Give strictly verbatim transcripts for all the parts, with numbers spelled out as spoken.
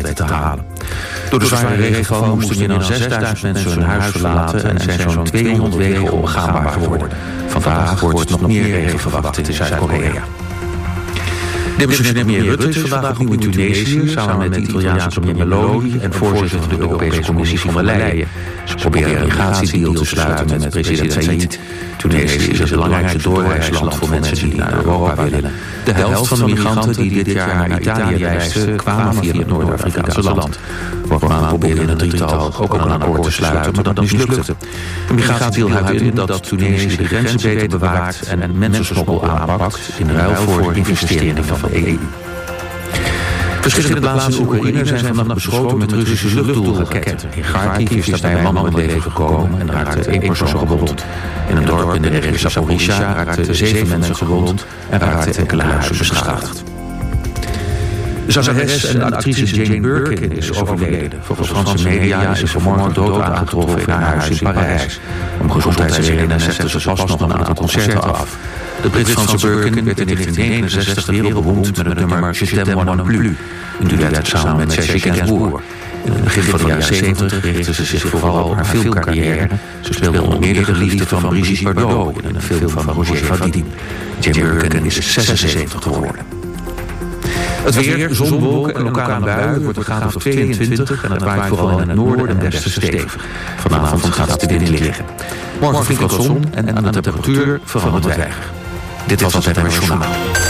weten te halen. Door de zware regenval moesten meer dan zesduizend mensen hun huis verlaten en zijn zo'n tweehonderd wegen onbegaanbaar geworden. Vandaag wordt nog meer regen verwacht in Zuid-Korea. Demissionair premier Rutte is vandaag opnieuw in Tunesië, samen met de Italiaanse premier Meloni en voorzitter van de Europese Commissie von der Leyen. Ze proberen een migratiedeal te sluiten met president Saïd. Tunesië is het belangrijkste doorreisland voor mensen die naar Europa willen. De helft van de migranten die dit jaar naar Italië reisden kwamen via het Noord-Afrikaanse land. Vorige maand probeerde een drietal ook al een akkoord te sluiten, maar dat mislukte. De migratiedeal houdt in dat Tunesië de grenzen beter bewaakt en mensensmokkel aanpakt in ruil voor investeringen van de E U. Verschillende plaatsen in Oekraïne zijn vannacht beschoten met Russische luchtdoelraketten. In Kharkiv is daarbij een man om het leven gekomen en raakte één persoon gewond. In een dorp in de regio Zaporizhzhia raakten zeven mensen gewond en raakten enkele huizen beschadigd. De zangeres en actrice Jane Birkin is overleden. Volgens Franse media is ze vanmorgen dood aangetroffen in haar huis in Parijs. Om gezondheidsredenen zette ze pas nog een aantal concerten af. De Brits-Franse Birkin werd in negentien negenenzestig wereldberoemd met het nummer Je t'aime moi non plus, een duet samen met Serge Gainsbourg. In het begin van de jaren zeventig richtte ze zich vooral op haar filmcarrière. Ze speelde onder meer de geliefde van Brigitte Bardot in een film van Roger Vadim. Jane Birkin is zesenzeventig geworden. Het weer, zon, wolken en lokale buien wordt een graad of tweeëntwintig en het waait vooral in het noorden en westen stevig. Vanavond gaat het wind liggen. Morgen flink wat zon en aan de temperatuur verandert weinig. Dit was het N O S Journaal.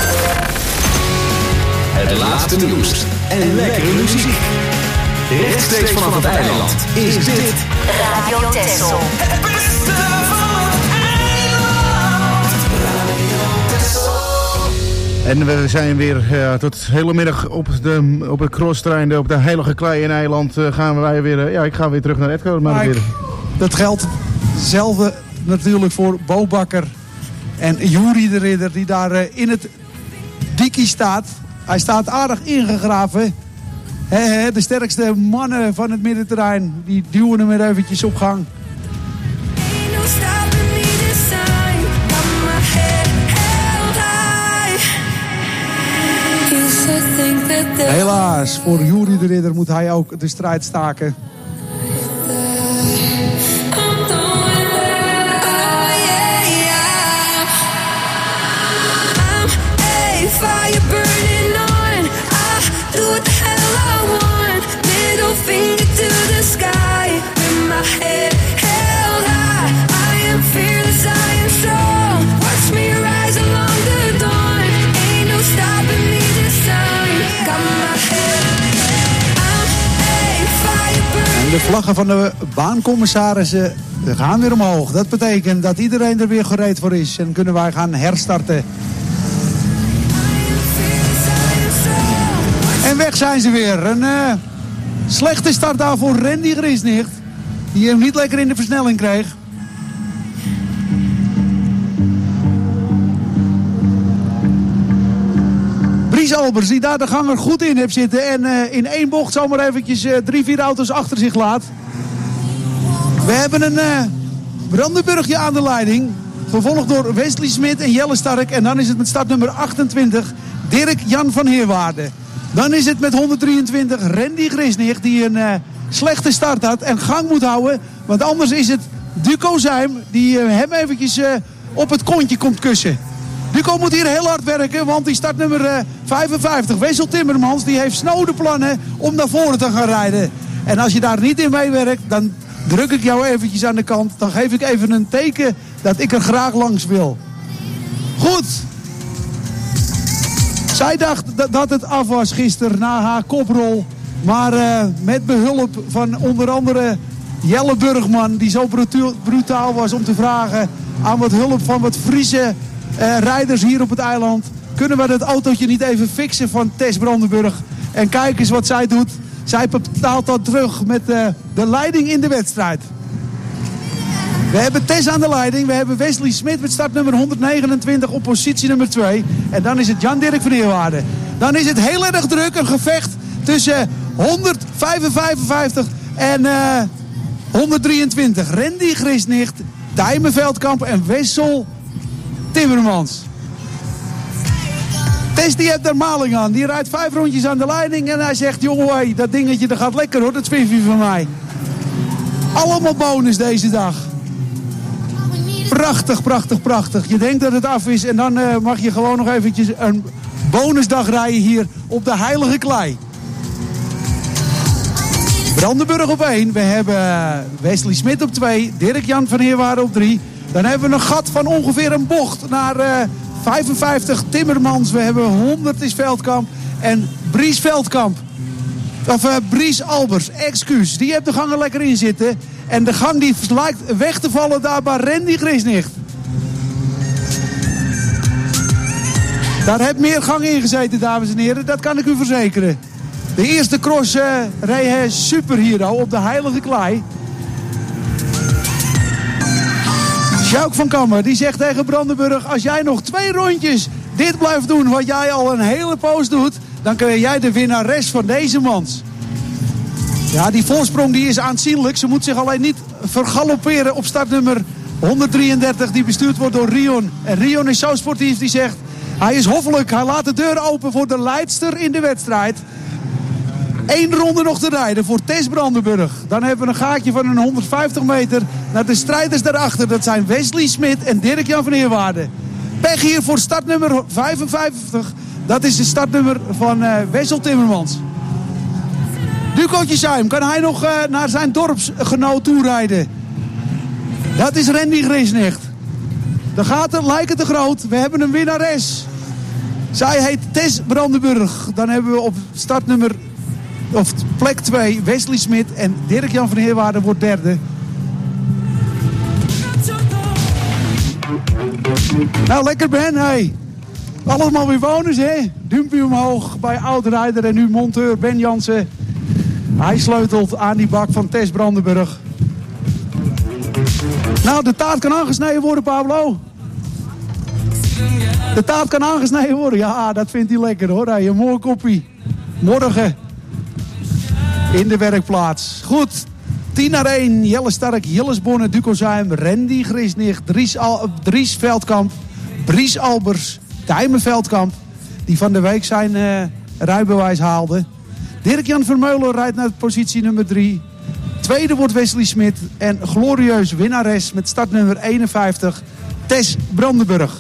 Het laatste nieuws en lekkere muziek. Rechtstreeks vanaf het eiland is dit Radio Texel. Het beste van het eiland. Radio Texel. En we zijn weer ja, tot hele middag op de, op de crosstrein, op de Heilige Klei in Eiland uh, gaan wij weer. Uh, ja, ik ga weer terug naar Edco. Maar weer. Dat geldt hetzelfde natuurlijk voor Bo Bakker en Juri de Ridder die daar uh, in het dikkie staat. Hij staat aardig ingegraven. He, he, de sterkste mannen van het middenterrein die duwen hem weer eventjes op gang. Helaas, voor Juri de Ridder moet hij ook de strijd staken. De vlaggen van de baancommissarissen gaan weer omhoog. Dat betekent dat iedereen er weer gereed voor is. En kunnen wij gaan herstarten. En weg zijn ze weer. Een uh, slechte start daar voor Randy Griesnicht. Die hem niet lekker in de versnelling kreeg. Dries Albers die daar de ganger goed in heeft zitten. En uh, in één bocht zomaar eventjes uh, drie, vier auto's achter zich laat. We hebben een uh, Brandenburgje aan de leiding. Gevolgd door Wesley Smit en Jelle Stark. En dan is het met startnummer achtentwintig Dirk Jan van Heerwaarde. Dan is het met honderddrieëntwintig Randy Griesnicht die een uh, slechte start had en gang moet houden. Want anders is het Duco Zijm die uh, hem eventjes uh, op het kontje komt kussen. Duco moet hier heel hard werken, want die startnummer uh, vijfenvijftig, Wessel Timmermans, die heeft snode plannen om naar voren te gaan rijden. En als je daar niet in meewerkt, dan druk ik jou eventjes aan de kant. Dan geef ik even een teken dat ik er graag langs wil. Goed. Zij dacht dat het af was gisteren na haar koprol. Maar uh, met behulp van onder andere Jelle Burgman, die zo brutu- brutaal was om te vragen aan wat hulp van wat Friese uh, rijders hier op het eiland, kunnen we dat autootje niet even fixen van Tess Brandenburg. En kijk eens wat zij doet. Zij betaalt dat terug met uh, de leiding in de wedstrijd. We hebben Tess aan de leiding. We hebben Wesley Smit met startnummer honderdnegenentwintig op positie nummer twee. En dan is het Jan-Dirk van Heerwaarde. Dan is het heel erg druk. Een gevecht tussen honderdvijfenvijftig en uh, honderddrieëntwintig. Randy Griesnicht, Tijmen Veldkamp en Wessel Timmermans. Tess die heeft daar maling aan. Die rijdt vijf rondjes aan de leiding en hij zegt, jongen, hey, dat dingetje dat gaat lekker hoor, dat Swiftje van mij. Allemaal bonus deze dag. Prachtig, prachtig, prachtig. Je denkt dat het af is en dan uh, mag je gewoon nog eventjes een bonusdag rijden hier op de Heilige Klei. Brandenburg op één. We hebben Wesley Smit op twee. Dirk-Jan van Heerwaarden op drie. Dan hebben we een gat van ongeveer een bocht naar uh, vijfenvijftig Timmermans. We hebben honderd is Veldkamp. En Bries Veldkamp. Of uh, Bries Albers. Excuus. Die heeft de gang er lekker in zitten. En de gang die lijkt weg te vallen daar bij Randy Grisnicht. Daar heeft meer gang in gezeten, dames en heren. Dat kan ik u verzekeren. De eerste cross uh, reed hij superhero op de Heilige Klei. Sjouk van Kammer die zegt tegen Brandenburg, als jij nog twee rondjes dit blijft doen wat jij al een hele poos doet, dan kun jij de winnares van deze mans. Ja, die voorsprong die is aanzienlijk. Ze moet zich alleen niet vergalopperen op startnummer honderddrieëndertig die bestuurd wordt door Rion. En Rion is zo sportief, die zegt, hij is hoffelijk, hij laat de deur open voor de leidster in de wedstrijd. Eén ronde nog te rijden voor Tess Brandenburg. Dan hebben we een gaatje van een honderdvijftig meter naar de strijders daarachter. Dat zijn Wesley Smit en Dirk-Jan van Heerwaarden. Pech hier voor startnummer vijfenvijftig. Dat is de startnummer van uh, Wessel Timmermans. Ducootje Suim, kan hij nog uh, naar zijn dorpsgenoot toe rijden? Dat is Randy Grisnicht. De gaten lijken te groot. We hebben een winnares. Zij heet Tess Brandenburg. Dan hebben we op startnummer, of plek twee, Wesley Smit en Dirk-Jan van Heerwaarden wordt derde. Nou, lekker Ben, hey. Allemaal weer bonus, hè? Duimpje omhoog bij oud-rijder en nu monteur Ben Jansen. Hij sleutelt aan die bak van Tess Brandenburg. Nou, de taart kan aangesneden worden, Pablo. De taart kan aangesneden worden. Ja, dat vindt hij lekker, hoor. Hey, een mooi koppie. Morgen in de werkplaats. Goed, tien naar één. Jelle Stark, Jilles Bonne, Duco Zuim, Randy Grisnicht, Dries, Al- Dries Veldkamp, Bries Albers, Tijmen Veldkamp. Die van de week zijn uh, rijbewijs haalde. Dirk-Jan Vermeulen rijdt naar positie nummer drie. Tweede wordt Wesley Smit. En glorieus winnares met startnummer eenenvijftig, Tess Brandenburg.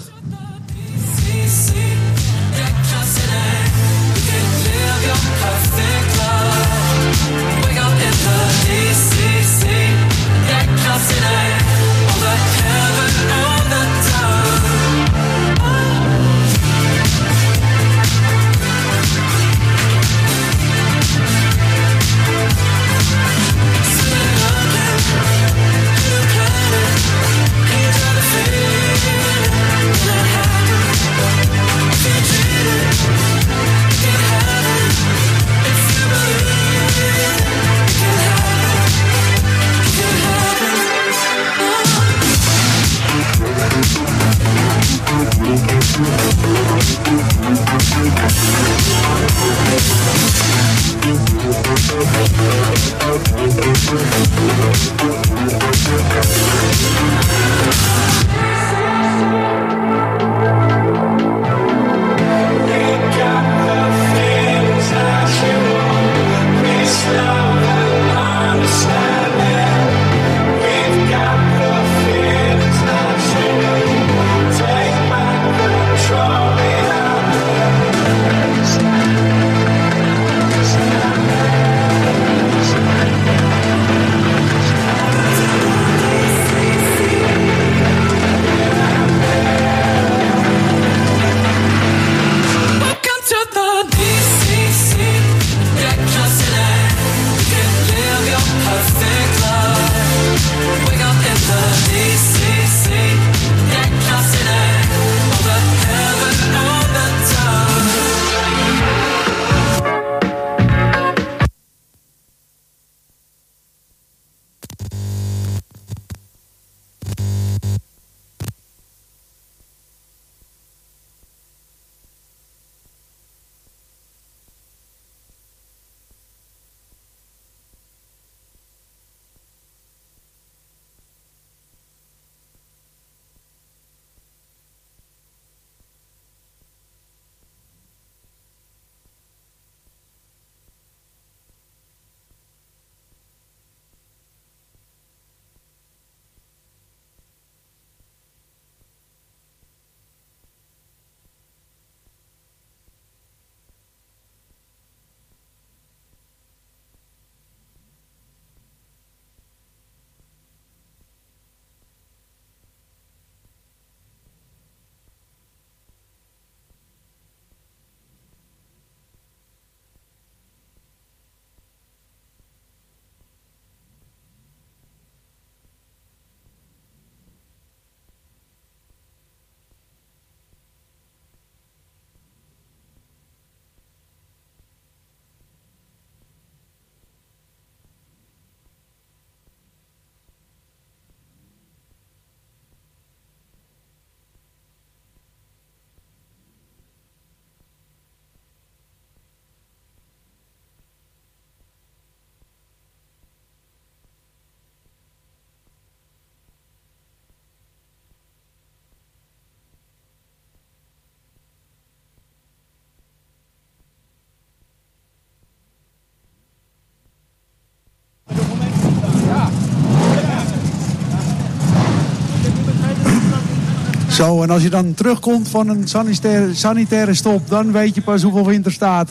Zo, en als je dan terugkomt van een sanitaire, sanitaire stop, dan weet je pas hoeveel wind er staat.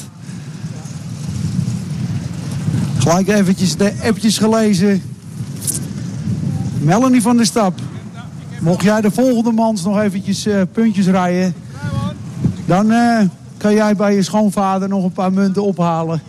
Gelijk eventjes de appjes gelezen. Melanie van der Stap. Mocht jij de volgende maand nog eventjes uh, puntjes rijden, dan uh, kan jij bij je schoonvader nog een paar munten ophalen.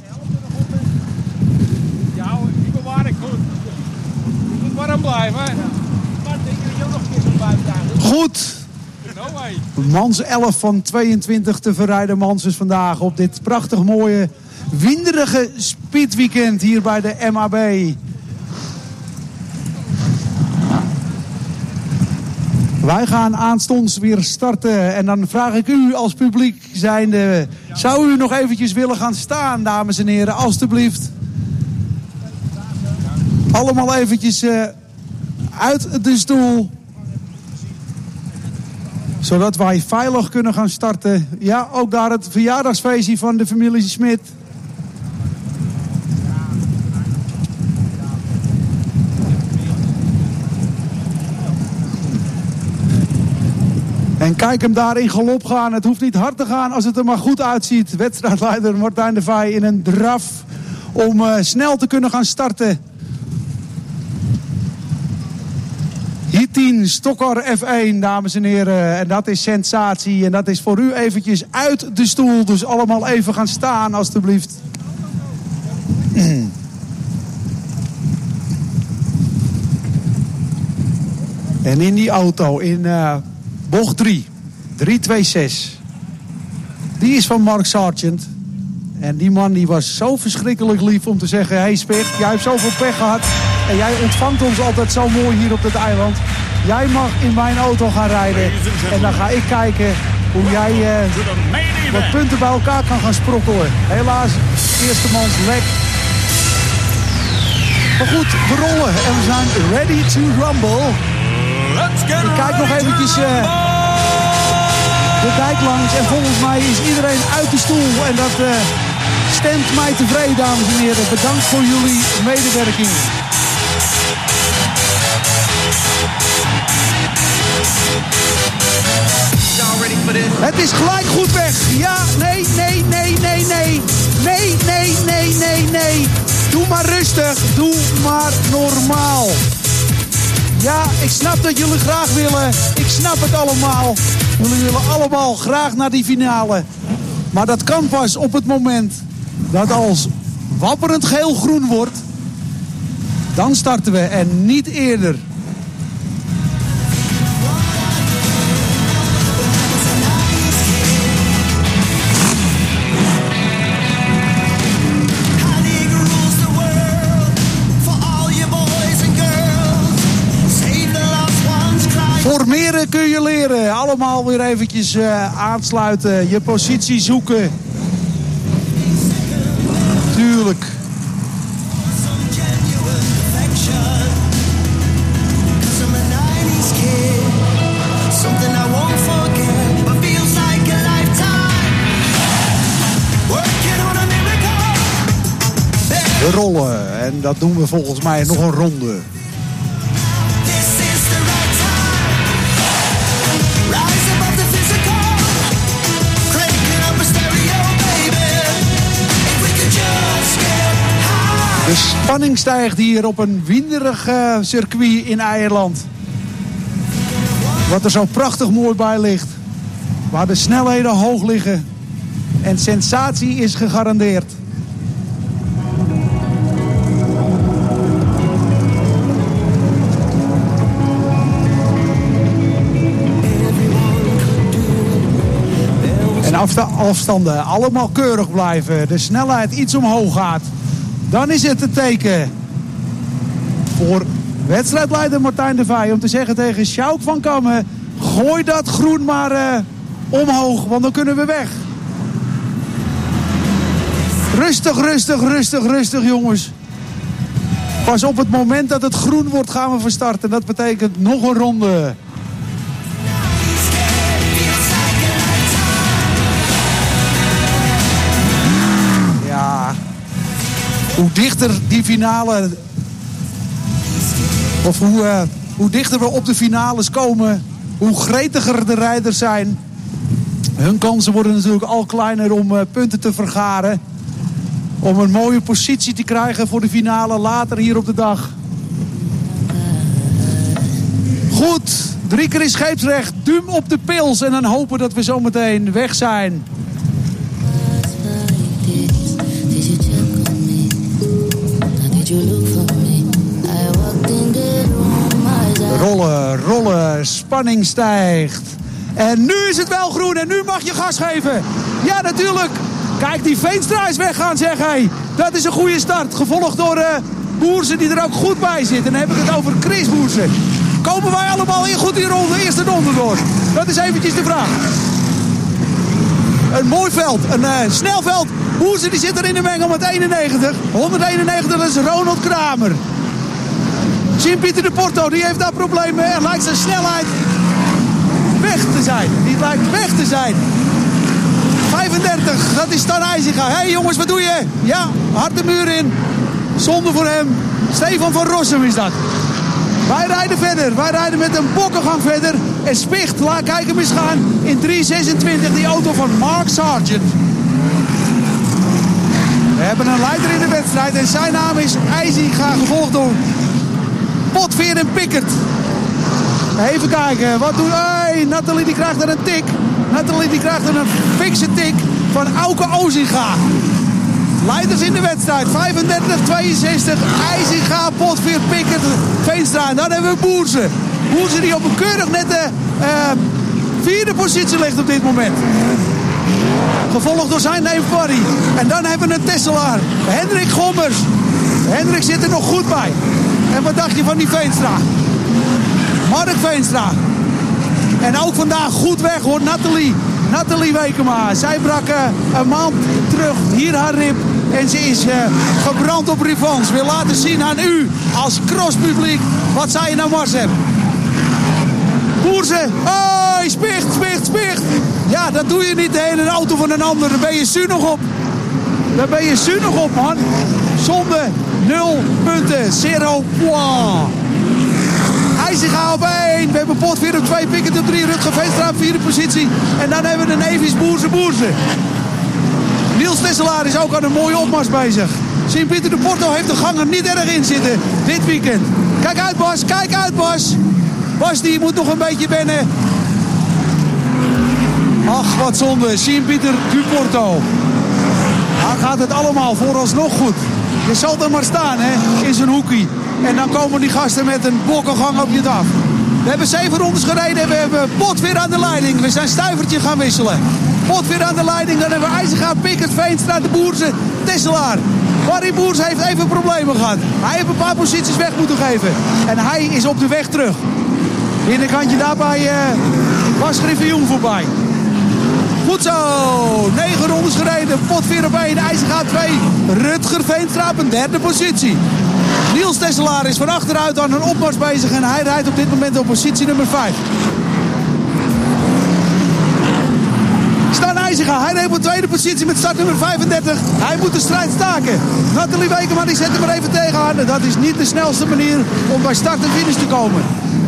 Ja, die bewaar ik goed. Je moet warm blijven. Maar denk je dat je ook nog een keer zo'n buiten dagen. Goed. Mans elf van tweeëntwintig te verrijden Manses vandaag op dit prachtig mooie winderige speedweekend hier bij de M A B. Wij gaan aanstonds weer starten en dan vraag ik u als publiek zijnde, zou u nog eventjes willen gaan staan, dames en heren, alstublieft. Allemaal eventjes uh, uit de stoel. Zodat wij veilig kunnen gaan starten. Ja, ook daar het verjaardagsfeestje van de familie Smit. En kijk hem daar in galop gaan. Het hoeft niet hard te gaan als het er maar goed uitziet. Wedstrijdleider Martijn de Vaay in een draf om uh, snel te kunnen gaan starten. Hier tien, Stokkar F één, dames en heren. En dat is sensatie. En dat is voor u eventjes uit de stoel. Dus allemaal even gaan staan, alstublieft. En in die auto, in uh, bocht drie, drie twee zes. Die is van Mark Sargent. En die man die was zo verschrikkelijk lief om te zeggen... Hey Spicht, jij hebt zoveel pech gehad. En jij ontvangt ons altijd zo mooi hier op dit eiland. Jij mag in mijn auto gaan rijden. En dan ga ik kijken hoe jij uh, wat punten bij elkaar kan gaan sprokkelen. Helaas, eerste mans lek. Maar goed, we rollen en we zijn ready to rumble. Ik kijk nog eventjes uh, de dijk langs. En volgens mij is iedereen uit de stoel. En dat uh, stemt mij tevreden, dames en heren. Bedankt voor jullie medewerking. Het is gelijk goed weg. Ja, nee, nee, nee, nee, nee. Nee, nee, nee, nee, nee. Doe maar rustig. Doe maar normaal. Ja, ik snap dat jullie graag willen. Ik snap het allemaal. Jullie willen allemaal graag naar die finale. Maar dat kan pas op het moment dat als wapperend geel-groen wordt, dan starten we en niet eerder. Formeren kun je leren. Allemaal weer eventjes uh, aansluiten. Je positie zoeken. Tuurlijk. We rollen. En dat doen we volgens mij nog een ronde. De spanning stijgt hier op een winderig uh, circuit in Eierland. Wat er zo prachtig mooi bij ligt. Waar de snelheden hoog liggen. En sensatie is gegarandeerd. En afstanden allemaal keurig blijven. De snelheid iets omhoog gaat. Dan is het een teken voor wedstrijdleider Martijn de Vaay om te zeggen tegen Sjouk van Kammen: gooi dat groen maar uh, omhoog, want dan kunnen we weg. Rustig, rustig, rustig, rustig jongens. Pas op het moment dat het groen wordt gaan we van start. En dat betekent nog een ronde. Ja... Hoe dichter die finale, of hoe, uh, hoe dichter we op de finales komen, hoe gretiger de rijders zijn. Hun kansen worden natuurlijk al kleiner om uh, punten te vergaren. Om een mooie positie te krijgen voor de finale later hier op de dag. Goed, drie keer in scheepsrecht, duim op de pils en dan hopen dat we zometeen weg zijn. Rollen, rollen, spanning stijgt. En nu is het wel groen en nu mag je gas geven. Ja, natuurlijk. Kijk, die Veenstra is weggaan, zeg hij. Dat is een goede start. Gevolgd door uh, Boersen die er ook goed bij zit. En dan heb ik het over Chris Boersen. Komen wij allemaal in goed die ronde, eerste ronde door? Dat is eventjes de vraag. Een mooi veld, een uh, snel veld. Boersen die zit er in de mengel met eenennegentig. honderdeenennegentig, dat is Ronald Kramer. Sint-Pieter de Porto, die heeft daar problemen. Er lijkt zijn snelheid weg te zijn. Die lijkt weg te zijn. vijfendertig, dat is Stan IJzinga. Hé hey jongens, wat doe je? Ja, hard de muur in. Zonde voor hem. Stefan van Rossum is dat. Wij rijden verder. Wij rijden met een bokkengang verder. En Spicht, laat kijken eens gaan. In drie zesentwintig, die auto van Mark Sargent. We hebben een leider in de wedstrijd. En zijn naam is IJzinga, gevolgd door Potveer en Pickert. Even kijken, wat doen... Hey, Nathalie die krijgt er een tik. Nathalie die krijgt er een fikse tik van Auke Ozinga. Leiders in de wedstrijd, vijfendertig tweeënzestig. IJzinga, Potveer, Pickert, Veenstra. En dan hebben we Boersen. Boersen die op een keurig nette uh, vierde positie ligt op dit moment. Gevolgd door zijn neef Barry. En dan hebben we een Tesselaar. Hendrik Gommers. Hendrik zit er nog goed bij. En wat dacht je van die Veenstra? Mark Veenstra. En ook vandaag goed weg hoor, Nathalie. Nathalie Wekema. Zij brak uh, een maand terug hier haar rib. En ze is uh, gebrand op revanche. Wil laten zien aan u als crosspubliek wat zij in haar mars hebben. Boersen. Oh, Spicht, Spicht, Spicht. Ja, dat doe je niet de hele auto van een ander. Daar ben je su nog op. Daar ben je su nog op, man. Zonde, nul punten, zero point. IJzinga op één. We hebben Potveer op twee, Pickert op drie, Rutger Veenstra op vierde positie. En dan hebben we de Nevis Boersen Boersen. Niels Tesselaar is ook aan een mooie opmars bezig. Sint-Pieter de Porto heeft de ganger niet erg in zitten dit weekend. Kijk uit Bas, kijk uit Bas. Bas die moet nog een beetje wennen. Ach, wat zonde. Sint-Pieter du Porto. Daar gaat het allemaal vooralsnog goed. Je zal er maar staan, hè, in zijn hoekie. En dan komen die gasten met een bokkengang op je af. We hebben zeven rondes gereden. We hebben Potveer aan de leiding. We zijn stuivertje gaan wisselen. Potveer aan de leiding. Dan hebben we IJzinga, Pickert, Veenstra, de Boersen, Tesselaar. Barry Boers heeft even problemen gehad. Hij heeft een paar posities weg moeten geven. En hij is op de weg terug. Binnenkantje daarbij uh, Bas Griffioen voorbij. Goed zo. negen rondes gereden. Potveer op één. IJzinga twee. Rutger Veenstra op een derde positie. Niels Tesselaar is van achteruit aan een opmars bezig. En hij rijdt op dit moment op positie nummer vijf. Stan IJzinga. Hij rijdt op tweede positie met start nummer vijfendertig. Hij moet de strijd staken. Nathalie Wekema die zet hem er even tegenaan. Dat is niet de snelste manier om bij start en finish te komen.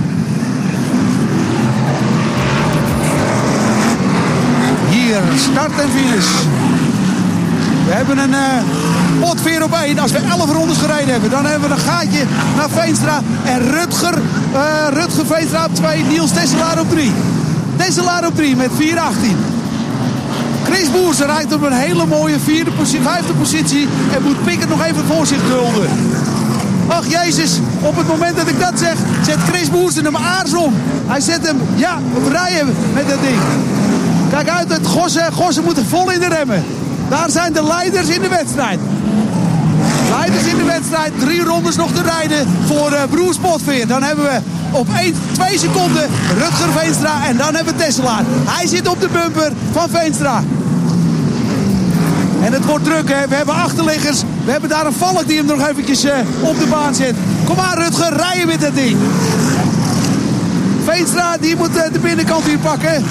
Hier, start en finish. We hebben een uh, Potveer op één. Als we elf rondes gereden hebben, dan hebben we een gaatje naar Veenstra. En Rutger, uh, Rutger Veenstra op twee. Niels Tesselaar op drie. Tesselaar op drie met vier achttien. Chris Boersen rijdt op een hele mooie vierde positie, vijfde positie. En moet Pickert nog even voor zich dulden. Ach jezus, op het moment dat ik dat zeg, zet Chris Boersen hem aars om. Hij zet hem, ja, op rijden met dat ding. Kijk uit, het Gossen, Gossen moet vol in de remmen. Daar zijn de leiders in de wedstrijd. Leiders in de wedstrijd, drie rondes nog te rijden voor uh, Broers Potveer. Dan hebben we op één, twee seconden Rutger Veenstra en dan hebben we Tesselaar. Hij zit op de bumper van Veenstra. En het wordt druk, hè. We hebben achterliggers. We hebben daar een Valk die hem nog eventjes uh, op de baan zet. Kom maar Rutger, rijden met dat ding. Veenstra die moet uh, de binnenkant hier pakken.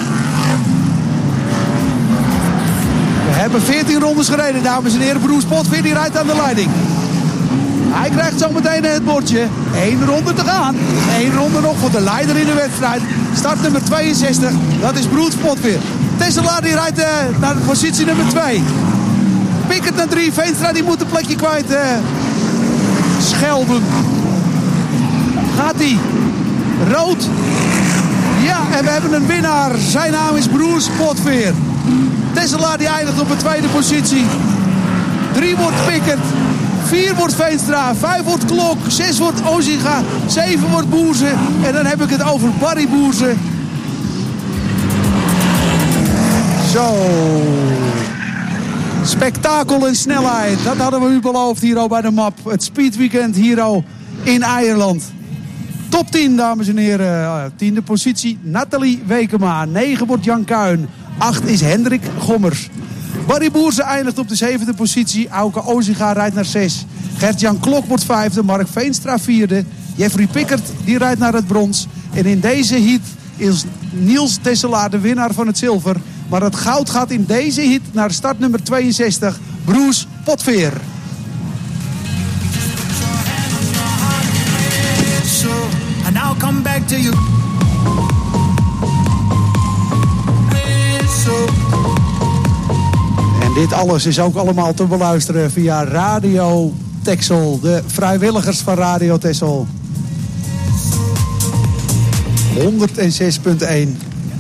We hebben veertien rondes gereden, dames en heren. Broers Potveer die rijdt aan de leiding. Hij krijgt zo meteen het bordje. Eén ronde te gaan. Eén ronde nog voor de leider in de wedstrijd. Start nummer tweeënzestig. Dat is Bruce Potveer. Tessela die rijdt uh, naar de positie nummer twee. Pickert naar drie. Veenstra die moet een plekje kwijt. Uh, Schelden. Gaat hij. Rood. Ja, en we hebben een winnaar. Zijn naam is Bruce Potveer. Tessela die eindigt op de tweede positie. Drie wordt Pickert. Vier wordt Veenstra. Vijf wordt Klok. Zes wordt Ozinga. Zeven wordt Boerse. En dan heb ik het over Barry Boerse. Zo. Spektakel en snelheid. Dat hadden we u beloofd hier al bij de map. Het Speedweekend hier al in Eierland. Top tien, dames en heren. Tiende positie, Nathalie Wekema. Negen wordt Jan Kuin. Acht is Hendrik Gommers. Barry Boerse eindigt op de zevende positie. Auke Ozinga rijdt naar zes. Gert-Jan Klok wordt vijfde. Mark Veenstra vierde. Jeffrey Pickert die rijdt naar het brons. En in deze heat is Niels Tessela de winnaar van het zilver. Maar het goud gaat in deze heat naar start nummer tweeënzestig. Bruce Potveer. And I'll come back to you. En dit alles is ook allemaal te beluisteren via Radio Texel. De vrijwilligers van Radio Texel. honderdzes punt één.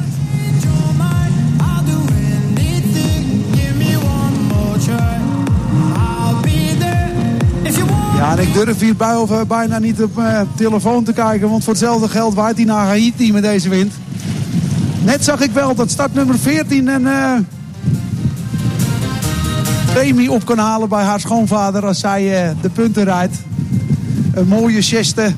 Ja, en ik durf hier bij, of, bijna niet op mijn telefoon te kijken. Want voor hetzelfde geld waait hij naar Haiti met deze wind. Net zag ik wel dat startnummer veertien een uh, premie op kan halen bij haar schoonvader als zij uh, de punten rijdt. Een mooie zesde.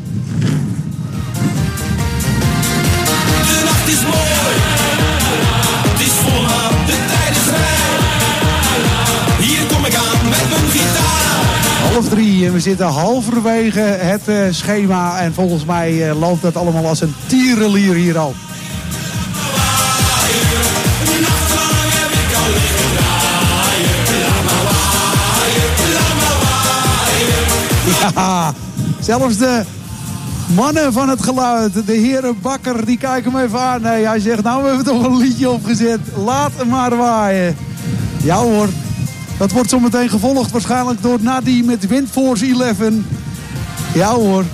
De nacht is mooi. Het is volmaakt, de tijd is vrij. Hier kom ik aan met mijn gitaar. Half drie en we zitten halverwege het uh, schema. En volgens mij uh, loopt dat allemaal als een tierenlier hier al. Ja, zelfs de mannen van het geluid, de heren Bakker, die kijken me even aan. Nee, hij zegt, nou we hebben toch een liedje opgezet. Laat hem maar waaien. Ja hoor. Dat wordt zometeen gevolgd waarschijnlijk door Nadie met Windforce elf. Ja hoor.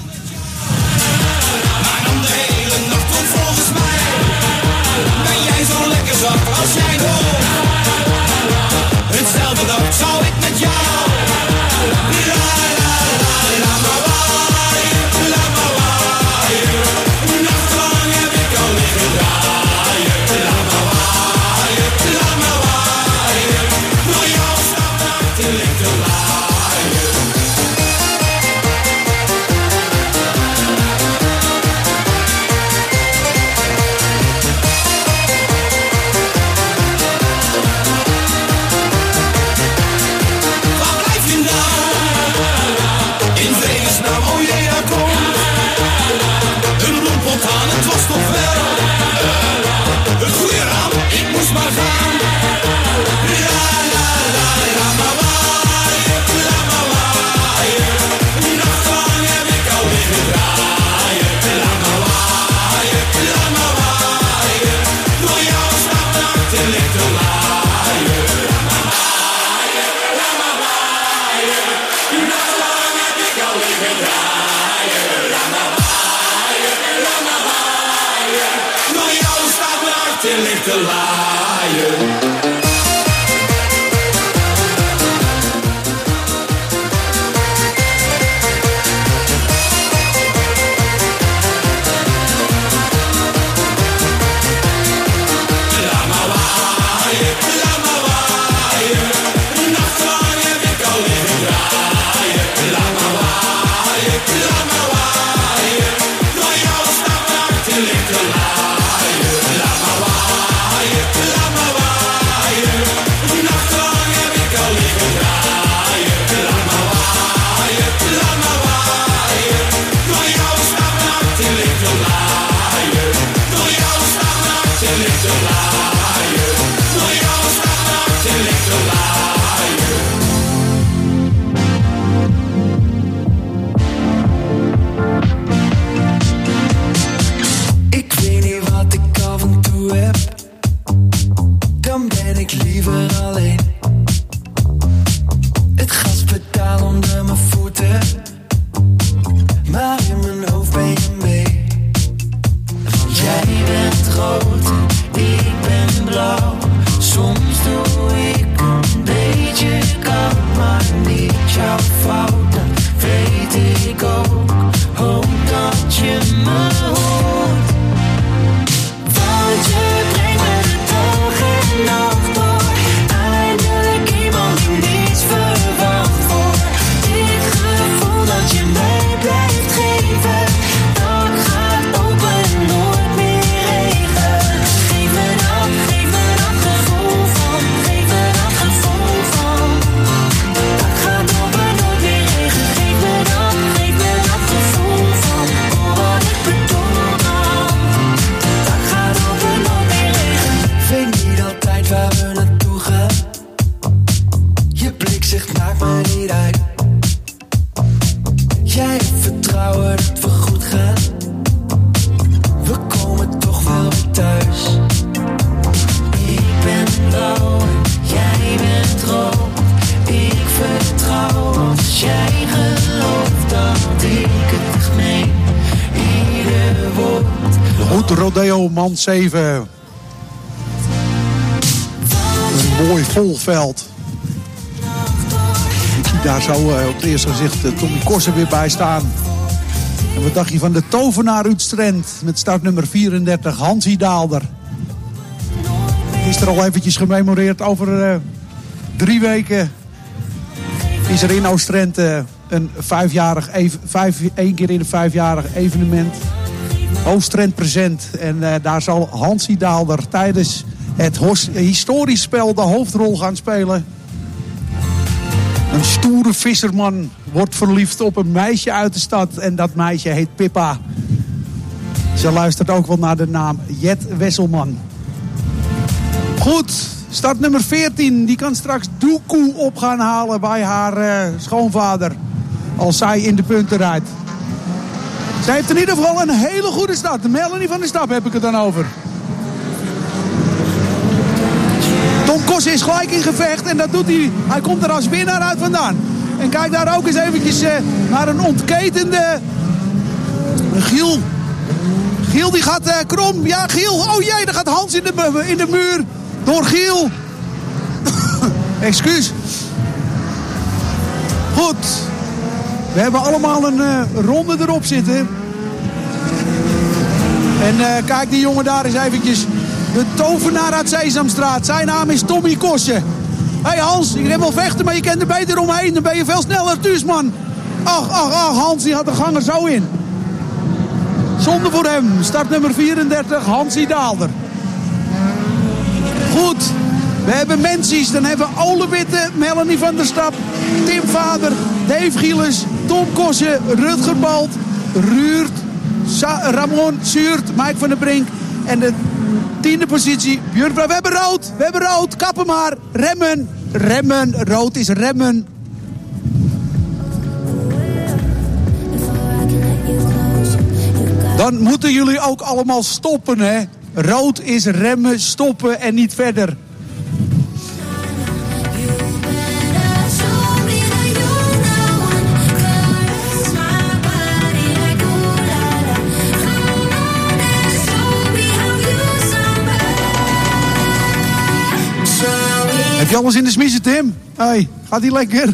Maar dan de hele nacht, want volgens mij ben jij zo lekker zacht als jij wil. Hetzelfde dag zou ik met jou. La la la, laat maar waaien, laat maar waaien. Nachtlang heb ik al liggen draaien. Laat maar waaien, laat maar waaien. Door jou staat nacht in lichte laaien. Waar blijf je nou? In vredesnaam, oh jee, daar komt een bloempot aan, het was toch wel het goede raam, ik moest maar gaan. La la la, laat maar waaien, laat maar waaien. Nachtlang heb ik al liggen draaien. Laat maar waaien, laat maar waaien. Door jou staat nacht in lichte laaien. Laat maar waaien, laat maar waaien. Nachtlang heb ik al liggen draaien. Laat maar waaien, laat maar waaien. Door jou staat nacht in lichte laaien. Laat maar waaien, laat maar waaien. Nachtlang heb ik al liggen draaien. Laat maar waaien, laat maar waaien. Door jou staat nacht in lichte laaien. Laat maar waaien, laat maar waaien. jij vertrouwen dat we goed gaan? We komen toch wel weer thuis. Ik ben blauw, jij bent rood. Ik vertrouw als jij gelooft dat ik het echt meen. Ieder woord. Goed, Rodeo man zeven. Een mooi vol veld. Ik zie daar zo uh, op het eerste gezicht uh, Tommy Korsen weer bij staan. En wat dacht je van de tovenaar uit Strent met startnummer vierendertig, Hansie Daalder. Gisteren al eventjes gememoreerd. Over uh, drie weken is er in Oost-Strent uh, een vijfjarig, even, vijf, één keer in een vijfjarig evenement. Oost-Strent present. En uh, daar zal Hansie Daalder tijdens het hos- historisch spel de hoofdrol gaan spelen. Een stoere visserman wordt verliefd op een meisje uit de stad. En dat meisje heet Pippa. Ze luistert ook wel naar de naam Jet Wesselman. Goed, start nummer veertien. Die kan straks Doekoe op gaan halen bij haar uh, schoonvader. Als zij in de punten rijdt. Ze heeft in ieder geval een hele goede start. De Melanie van der Stap heb ik het dan over. Tom Kossen is gelijk in gevecht en dat doet hij. Hij komt er als winnaar uit vandaan. En kijk daar ook eens eventjes uh, naar een ontketende Giel. Giel die gaat uh, krom. Ja, Giel. Oh jee, daar gaat Hans in de, in de muur. Door Giel. Excuus. Goed. We hebben allemaal een uh, ronde erop zitten. En uh, kijk die jongen daar eens eventjes. De tovenaar uit Sesamstraat. Zijn naam is Tommy Kossen. Hé hey Hans, ik heb wel vechten, maar je kent er beter omheen. Dan ben je veel sneller, Thuisman. Ach, ach, ach, Hans die had de gang er zo in. Zonde voor hem. Start nummer vierendertig, Hansie Daalder. Goed. We hebben Mensies, dan hebben we Ole Witte, Melanie van der Stap, Tim Vader, Dave Gielis, Tom Kossen, Rutger Balt, Ruurt, Sa- Ramon Zuurt, Mike van der Brink en de tiende positie, Björn. We hebben rood, we hebben rood, kappen maar, remmen, remmen, rood is remmen. Dan moeten jullie ook allemaal stoppen, hè. Rood is remmen, stoppen en niet verder. Heb je alles in de smiezen, Tim? Hé, hey, gaat die lekker?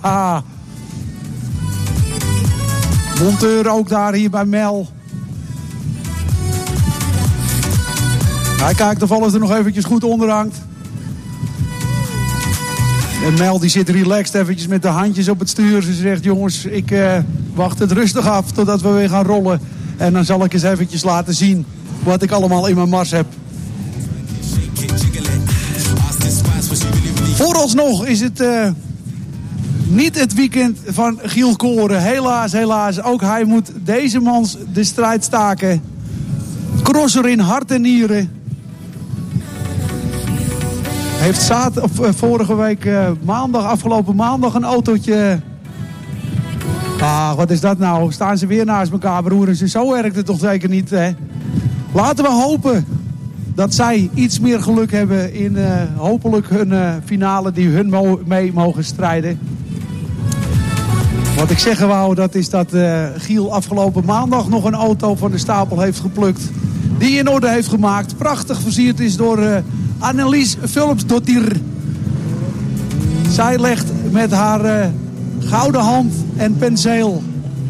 Monteur ook daar hier bij Mel. Hij kijkt of alles er nog eventjes goed onder hangt. En Mel die zit relaxed eventjes met de handjes op het stuur. Ze zegt, jongens, ik uh, wacht het rustig af totdat we weer gaan rollen. En dan zal ik eens eventjes laten zien wat ik allemaal in mijn mars heb. Vooralsnog is het uh, niet het weekend van Giel Koren. Helaas, helaas. Ook hij moet deze mans de strijd staken. Crosser in hart en nieren. Heeft zaad, of, uh, vorige week uh, maandag, afgelopen maandag een autootje. Ah, wat is dat nou? Staan ze weer naast elkaar, broeren? Ze zo werkt het toch zeker niet, hè? Laten we hopen dat zij iets meer geluk hebben in uh, hopelijk hun uh, finale die hun mo- mee mogen strijden. Wat ik zeggen wou, dat is dat uh, Giel afgelopen maandag nog een auto van de stapel heeft geplukt. Die in orde heeft gemaakt. Prachtig versierd is door uh, Annelies Philipsdottir. Zij legt met haar uh, gouden hand en penseel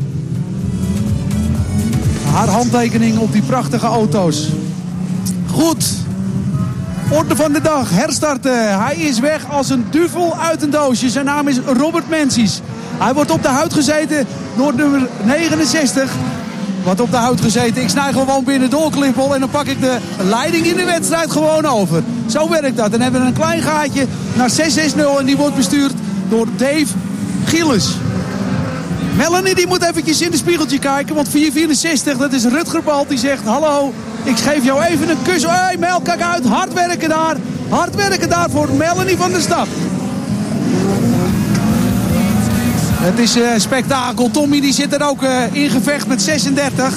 haar handtekening op die prachtige auto's. Goed. Orde van de dag. Herstarten. Hij is weg als een duvel uit een doosje. Zijn naam is Robert Mensies. Hij wordt op de huid gezeten door nummer negenenzestig. Wat op de huid gezeten. Ik snij gewoon binnen doorklippel en dan pak ik de leiding in de wedstrijd gewoon over. Zo werkt dat. Dan hebben we een klein gaatje naar zes zes nul en die wordt bestuurd door Dave Gielis. Melanie die moet eventjes in de spiegeltje kijken, want vier vierenzestig, dat is Rutger Balt, die zegt hallo, ik geef jou even een kus. Hé hey, Mel, kijk uit, hard werken daar. Hard werken daar voor Melanie van der Stap. Het is uh, spektakel. Tommy die zit er ook uh, in gevecht met zesendertig.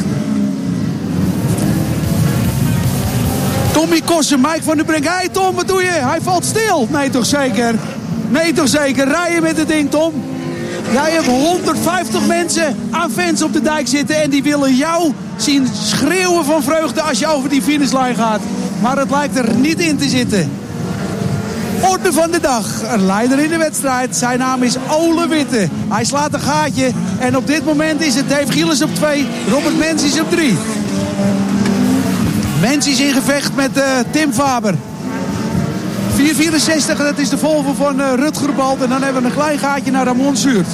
Tommy Kossen, Mike van der Brink. Hé hey Tom, wat doe je? Hij valt stil. Nee toch zeker? Nee toch zeker? Rijden met het ding, Tom. Jij hebt honderdvijftig mensen aan fans op de dijk zitten. En die willen jou zien schreeuwen van vreugde als je over die finishlijn gaat. Maar het lijkt er niet in te zitten. Orde van de dag. Een leider in de wedstrijd. Zijn naam is Ole Witte. Hij slaat een gaatje. En op dit moment is het Dave Gillis op twee. Robert Mens is op drie. Mens is in gevecht met uh, Tim Faber. vier vierenzestig, dat is de Volvo van uh, Rutger Balt. En dan hebben we een klein gaatje naar Ramon Zuurt.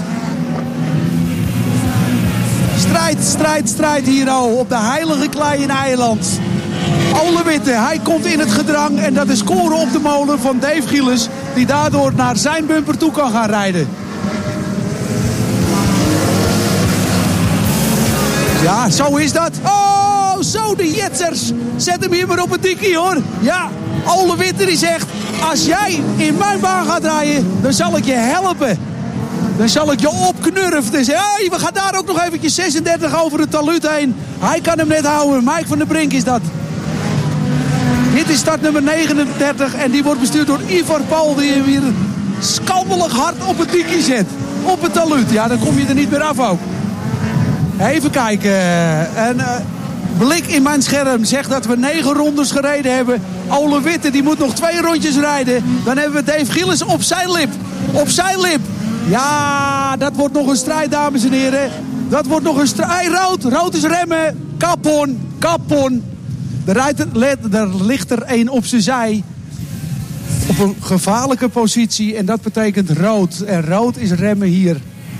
Strijd, strijd, strijd hier al op de heilige klei in Eiland. Ole Witte, hij komt in het gedrang. En dat is scoren op de molen van Dave Gillis. Die daardoor naar zijn bumper toe kan gaan rijden. Ja, zo is dat. Oh, zo de jetsers. Zet hem hier maar op het dikkie hoor. Ja, Ole Witte die zegt... Als jij in mijn baan gaat rijden, dan zal ik je helpen. Dan zal ik je opknurven. Dus hey, we gaan daar ook nog eventjes zesendertig over het talud heen. Hij kan hem net houden. Mike van der Brink is dat. Dit is start nummer negenendertig. En die wordt bestuurd door Ivar Paul. Die hem weer schandelijk hard op het dikkie zet. Op het talud. Ja, dan kom je er niet meer af ook. Even kijken. En... Uh, blik in mijn scherm zegt dat we negen rondes gereden hebben. Ole Witte die moet nog twee rondjes rijden. Dan hebben we Dave Gillis op zijn lip. Op zijn lip. Ja, dat wordt nog een strijd, dames en heren. Dat wordt nog een strijd. Rood, rood is remmen. Kapon, kapon. Er, rijdt, er ligt er één op zijn zij. Op een gevaarlijke positie. En dat betekent rood. En rood is remmen hier.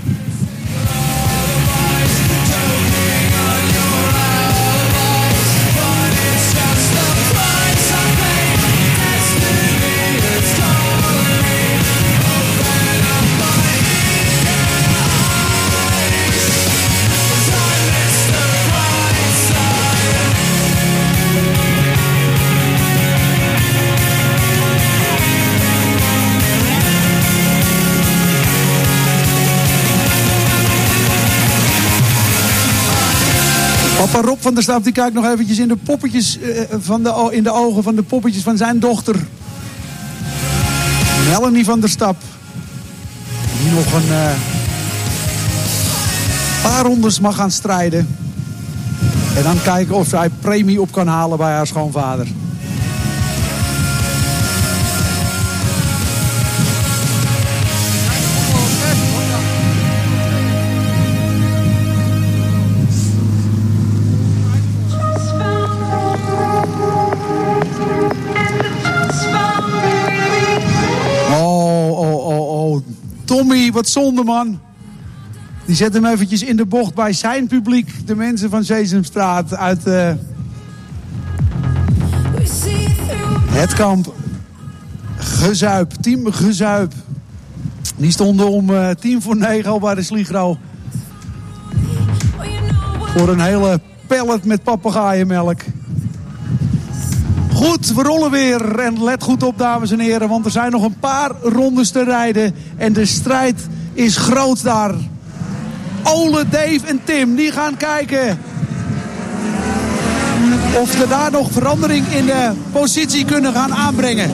Papa Rob van der Stap die kijkt nog eventjes in de poppetjes uh, van de, in de ogen van de poppetjes van zijn dochter. Melanie van der Stap. Die nog een uh, paar rondes mag gaan strijden. En dan kijken of zij premie op kan halen bij haar schoonvader. Tommy, wat zonde man. Die zet hem eventjes in de bocht bij zijn publiek. De mensen van Sesamstraat uit uh, het kamp. Gezuip, team Gezuip. Die stonden om uh, tien voor negen al bij de Sligro. Voor een hele pallet met papegaaienmelk. Goed, we rollen weer. En let goed op, dames en heren. Want er zijn nog een paar rondes te rijden. En de strijd is groot daar. Ole, Dave en Tim, die gaan kijken of ze daar nog verandering in de positie kunnen gaan aanbrengen.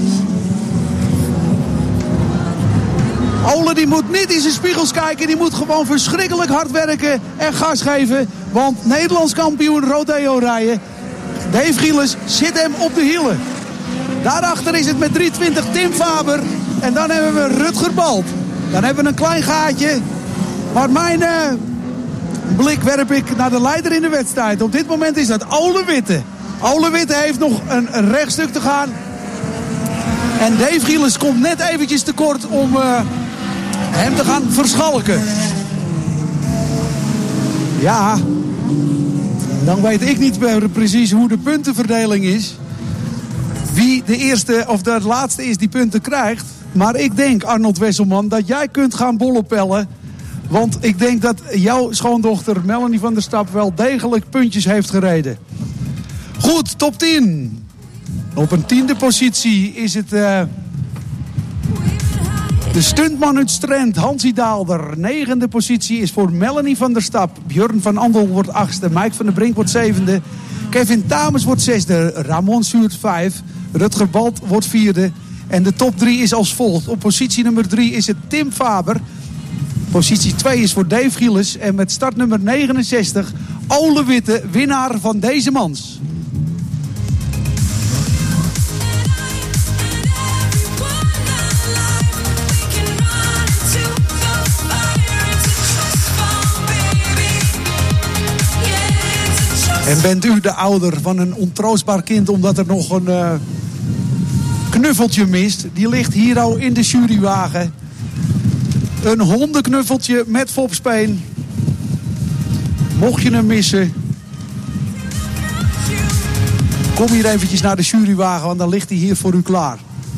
Ole die moet niet in zijn spiegels kijken. Die moet gewoon verschrikkelijk hard werken en gas geven. Want Nederlands kampioen rodeo rijden. Dave Gillis zit hem op de hielen. Daarachter is het met drie twintig Tim Faber. En dan hebben we Rutger Balt. Dan hebben we een klein gaatje. Maar mijn uh, blik werp ik naar de leider in de wedstrijd. Op dit moment is dat Ole Witte. Ole Witte heeft nog een, een rechtstuk te gaan. En Dave Gillis komt net eventjes tekort om uh, hem te gaan verschalken. Ja... Dan weet ik niet precies hoe de puntenverdeling is. Wie de eerste of de laatste is die punten krijgt. Maar ik denk, Arnold Wesselman, dat jij kunt gaan bollenpellen. Want ik denk dat jouw schoondochter Melanie van der Stap wel degelijk puntjes heeft gereden. Goed, top tien. Op een tiende positie is het uh, De stuntman uit Strand, Hansie Daalder. Negende positie is voor Melanie van der Stap. Björn van Andel wordt achtste. Mike van der Brink wordt zevende. Kevin Tamers wordt zesde. Ramon Zuurt vijf. Rutger Balt wordt vierde. En de top drie is als volgt. Op positie nummer drie is het Tim Faber. Positie twee is voor Dave Gielis. En met startnummer negenenzestig, Ole Witte, winnaar van deze mans. En bent u de ouder van een ontroostbaar kind omdat er nog een uh, knuffeltje mist? Die ligt hier al in de jurywagen. Een hondenknuffeltje met fopspeen. Mocht je hem missen, kom hier eventjes naar de jurywagen, want dan ligt hij hier voor u klaar.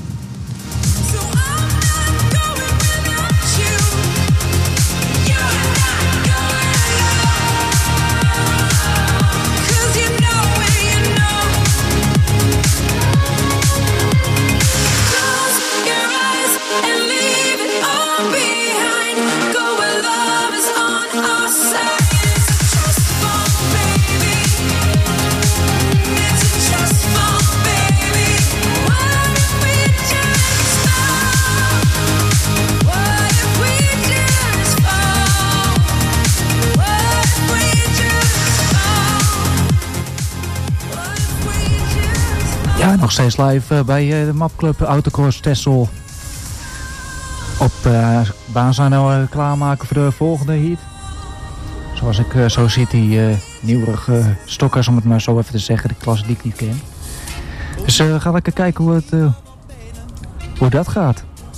Ja, nog steeds live uh, bij uh, de Mapclub Autocross Texel. Op uh, baan zijn we nou uh, klaarmaken voor de volgende heat. Zoals ik uh, zo zie, die uh, nieuwere stokkers, om het maar zo even te zeggen, de klasse die ik niet ken. Dus uh, we gaan lekker kijken hoe, het, uh, hoe dat gaat.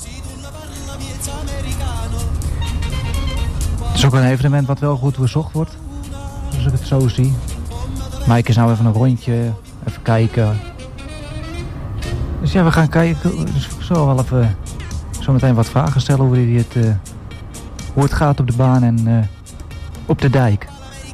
Het is ook een evenement wat wel goed bezocht wordt, zoals ik het zo zie. Mike is nou even een rondje, even kijken. Dus ja, we gaan kijken. Dus ik zal wel even zo meteen wat vragen stellen hoe, die het, uh, hoe het gaat op de baan en uh, op de dijk.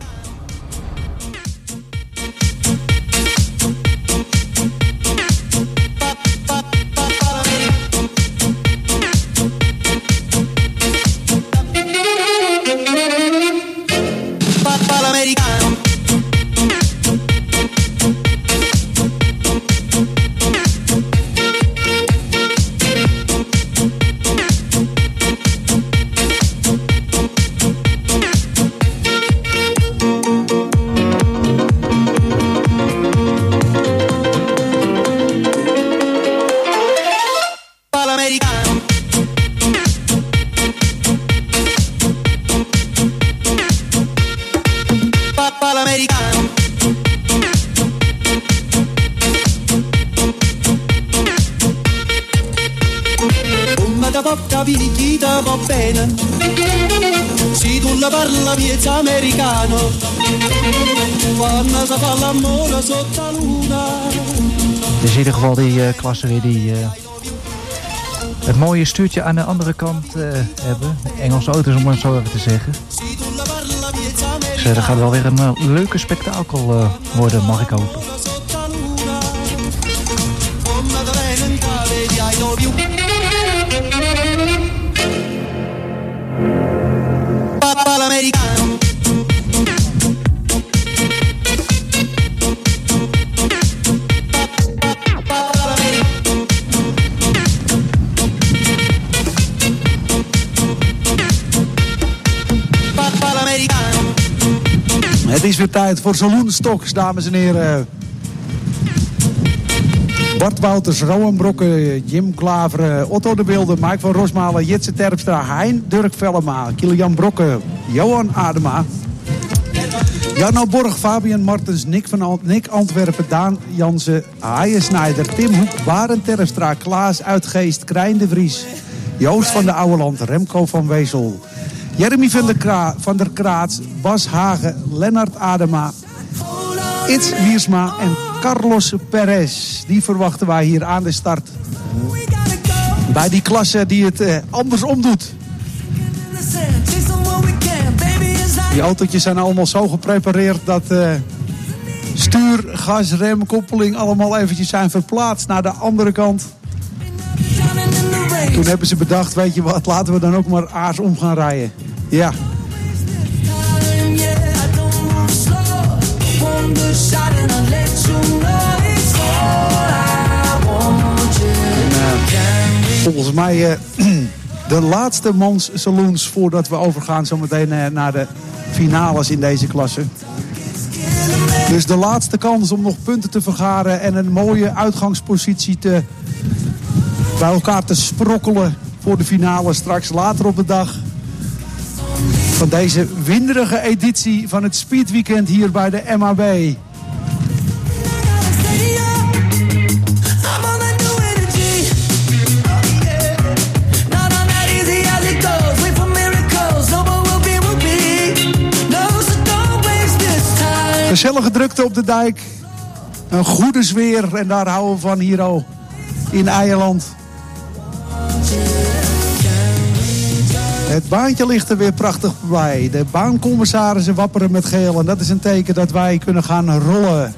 Dus in ieder geval die uh, klasse weer die uh, het mooie stuurtje aan de andere kant uh, hebben. Engelse auto's, om het zo even te zeggen. Dus uh, dat gaat wel weer een uh, leuke spektakel uh, worden, mag ik hopen. Het is weer tijd voor Saloon Stocks, dames en heren. Bart Wouters, Rowan Brokke, Jim Klaveren, Otto de Wilde, Mike van Rosmalen, Jitse Terpstra, Hein Dirk Vellema, Kilian Brokke, Johan Adema, Jarno Borg, Fabian Martens, Nick, van Ant- Nick Antwerpen, Daan Jansen, Haaien Snijder, Tim Hoek, Barend Terpstra, Klaas Uitgeest, Krijn de Vries, Joost van de Ouweland, Remco van Wezel, Jeremy van der, Kra- van der Kraats, Bas Hagen, Lennart Adema, Its Wiersma en Carlos Perez. Die verwachten wij hier aan de start. Bij die klasse die het uh, andersom doet. Die autootjes zijn allemaal zo geprepareerd dat uh, stuur, gas, rem, koppeling allemaal eventjes zijn verplaatst naar de andere kant. Toen hebben ze bedacht, weet je wat, laten we dan ook maar aars om gaan rijden. Ja. Volgens mij uh, de laatste Mans Saloons voordat we overgaan zometeen uh, naar de finales in deze klasse. Dus de laatste kans om nog punten te vergaren en een mooie uitgangspositie te, bij elkaar te sprokkelen voor de finale straks later op de dag. Van deze winderige editie van het Speedweekend hier bij de M A B. Gezellige drukte op de dijk. Een goede sfeer en daar houden we van hier al in Eierland. Het baantje ligt er weer prachtig bij. De baancommissarissen wapperen met geel en dat is een teken dat wij kunnen gaan rollen.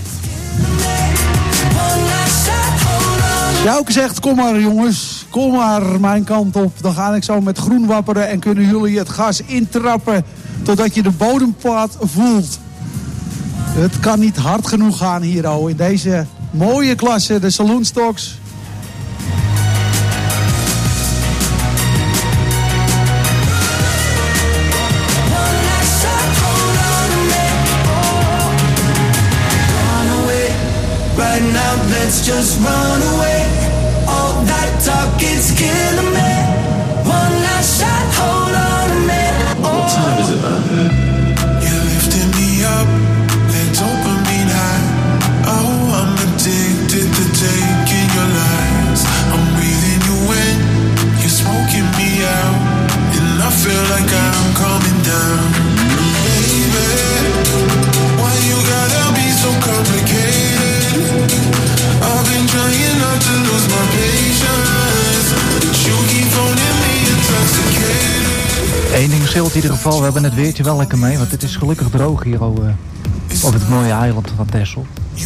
Jouke zegt, kom maar jongens, kom maar mijn kant op. Dan ga ik zo met groen wapperen en kunnen jullie het gas intrappen totdat je de bodemplaat voelt. Het kan niet hard genoeg gaan hier al in deze mooie klasse, de Saloon Stocks. Right now, let's just run away. All that talk is killing me. One last shot, hold on a minute. Oh. What time is it, man? You're lifting me up, let's open me high. Oh, I'm addicted to taking your lies. I'm breathing you in, you're smoking me out, and I feel like I'm coming down. Baby, why you gotta be so complicated? I've been trying not to lose my patience, but you keep phoning me intoxicated. Eén ding scheelt in ieder geval, we hebben het weertje wel lekker mee, want het is gelukkig droog hier al, uh, op het mooie eiland van Texel.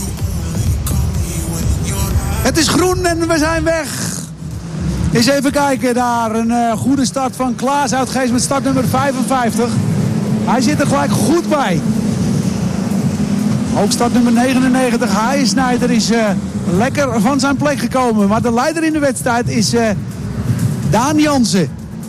Het is groen en we zijn weg. Eens even kijken daar, een uh, goede start van Klaas uit Geest met startnummer vijfenvijftig. Hij zit er gelijk goed bij. Ook startnummer negenennegentig, Haaien Snijder, is uh, lekker van zijn plek gekomen. Maar de leider in de wedstrijd is uh, Daan Jansen.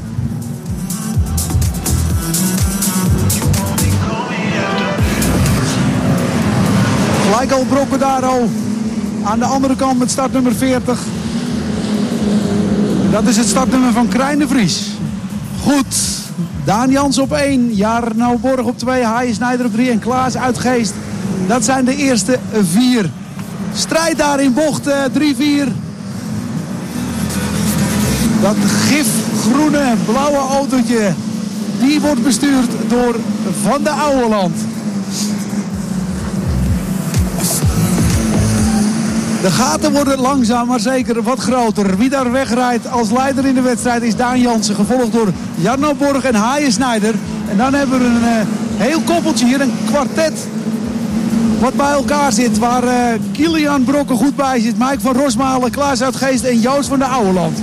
Gelijk al Brokken daar al aan de andere kant met startnummer veertig. En dat is het startnummer van Krijn de Vries. Goed, Daan Jansen op één, Jarno Borg op twee, Haaien Snijder op drie en Klaas uit Geest. Dat zijn de eerste vier. Strijd daar in bocht drie vier. Dat gifgroene blauwe autootje, die wordt bestuurd door Van de Ouweland. De gaten worden langzaam maar zeker wat groter. Wie daar wegrijdt als leider in de wedstrijd is Daan Jansen. Gevolgd door Jarno Borg en Haaien Snijder. En dan hebben we een uh, heel koppeltje hier, een kwartet wat bij elkaar zit. Waar uh, Kilian Brokken goed bij zit. Mike van Rosmalen, Klaas uit Geest en Joost van de Ouweland.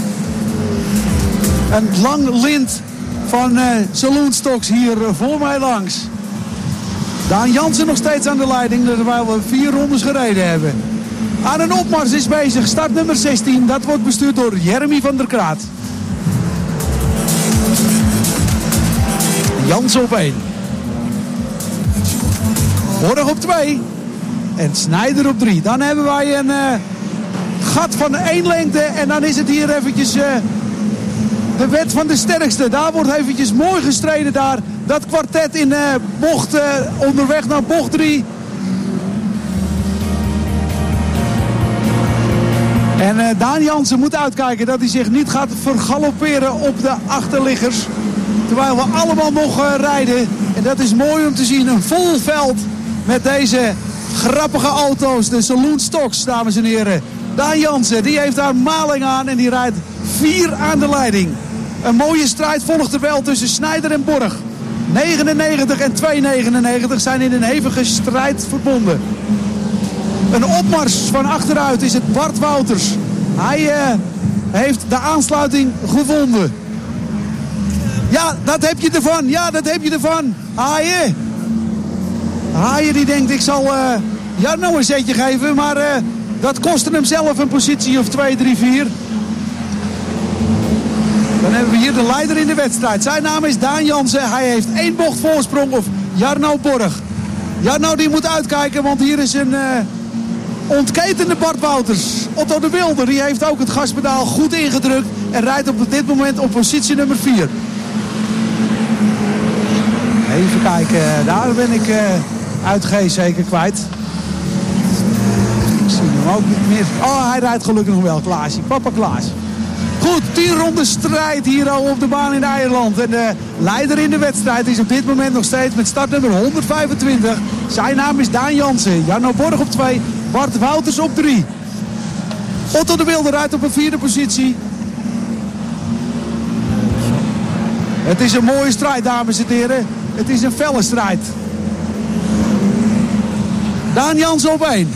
Een lang lint van uh, Saloon Stocks hier uh, voor mij langs. Daan Jansen nog steeds aan de leiding, terwijl we vier rondes gereden hebben. Aan een opmars is bezig, start nummer zestien. Dat wordt bestuurd door Jeremy van der Kraat. Jansen op één. Borg op twee. En Snijder op drie. Dan hebben wij een uh, gat van één lengte. En dan is het hier eventjes uh, de wet van de sterkste. Daar wordt eventjes mooi gestreden daar. Dat kwartet in uh, bocht uh, onderweg naar bocht drie. En uh, Daan Jansen moet uitkijken dat hij zich niet gaat vergalopperen op de achterliggers. Terwijl we allemaal nog uh, rijden. En dat is mooi om te zien. Een vol veld met deze grappige auto's. De Saloon Stocks, dames en heren. Daan Jansen, die heeft daar maling aan en die rijdt vier aan de leiding. Een mooie strijd volgt er wel tussen Snijder en Borg. negenennegentig en twee negenennegentig zijn in een hevige strijd verbonden. Een opmars van achteruit is het Bart Wouters. Hij uh, heeft de aansluiting gevonden. Ja, dat heb je ervan. Ja, dat heb je ervan. Haaien. Haaien die denkt, ik zal uh, Jarno een zetje geven. Maar uh, dat kostte hem zelf een positie of twee, drie, vier. Dan hebben we hier de leider in de wedstrijd. Zijn naam is Daan Jansen. Hij heeft één bocht voorsprong op Jarno Borg. Jarno die moet uitkijken, want hier is een uh, ontketende Bart Wouters. Otto de Wilder die heeft ook het gaspedaal goed ingedrukt. En rijdt op dit moment op positie nummer vier. Even kijken, daar ben ik uh, uit G zeker kwijt. Ik zie hem ook niet meer. Oh, hij rijdt gelukkig nog wel, Klaasje. Papa Klaas. Goed, tien ronden strijd hier al op de baan in Eierland. En de leider in de wedstrijd is op dit moment nog steeds met startnummer honderdvijfentwintig. Zijn naam is Daan Jansen. Jarno Borg op twee, Bart Wouters op drie. Otto de Wilder rijdt op een vierde positie. Het is een mooie strijd, dames en heren. Het is een felle strijd. Daan Jansen op één.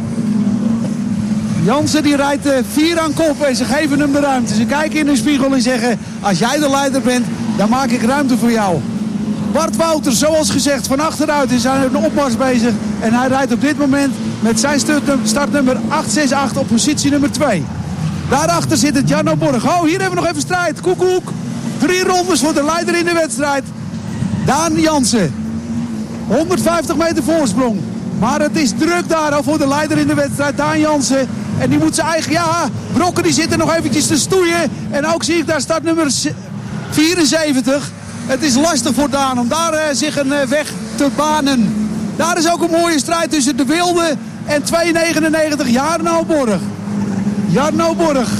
Jansen die rijdt uh, vier aan kop en ze geven hem de ruimte. Ze kijken in de spiegel en zeggen, als jij de leider bent, dan maak ik ruimte voor jou. Bart Wouters, zoals gezegd, van achteruit is aan een opmars bezig. En hij rijdt op dit moment met zijn startnummer acht zes acht op positie nummer twee. Daarachter zit het Jarno Borg. Oh, hier hebben we nog even strijd. Koekoek. Drie rondes voor de leider in de wedstrijd. Daan Jansen. honderdvijftig meter voorsprong. Maar het is druk daar al voor de leider in de wedstrijd, Daan Jansen. En die moet zijn eigen, ja, Brokken die zitten nog eventjes te stoeien. En ook zie ik daar startnummer vierenzeventig. Het is lastig voor Daan om daar uh, zich een uh, weg te banen. Daar is ook een mooie strijd tussen de Wilde en twee negenennegentig Jarno Borg. Jarno Borg.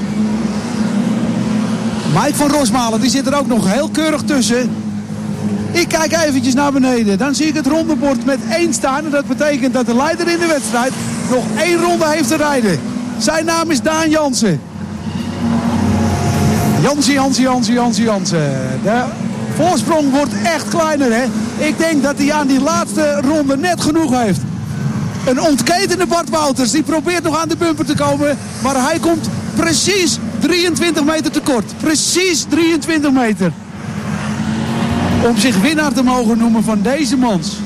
Mike van Rosmalen, die zit er ook nog heel keurig tussen. Ik kijk eventjes naar beneden. Dan zie ik het rondebord met één staan. En dat betekent dat de leider in de wedstrijd nog één ronde heeft te rijden. Zijn naam is Daan Jansen. Jansen, Jansen, Jansen, Jansen, Jansen. De voorsprong wordt echt kleiner, hè. Ik denk dat hij aan die laatste ronde net genoeg heeft. Een ontketende Bart Wouters. Die probeert nog aan de bumper te komen. Maar hij komt precies drieëntwintig meter tekort. Precies drieëntwintig meter. Om zich winnaar te mogen noemen van deze mans.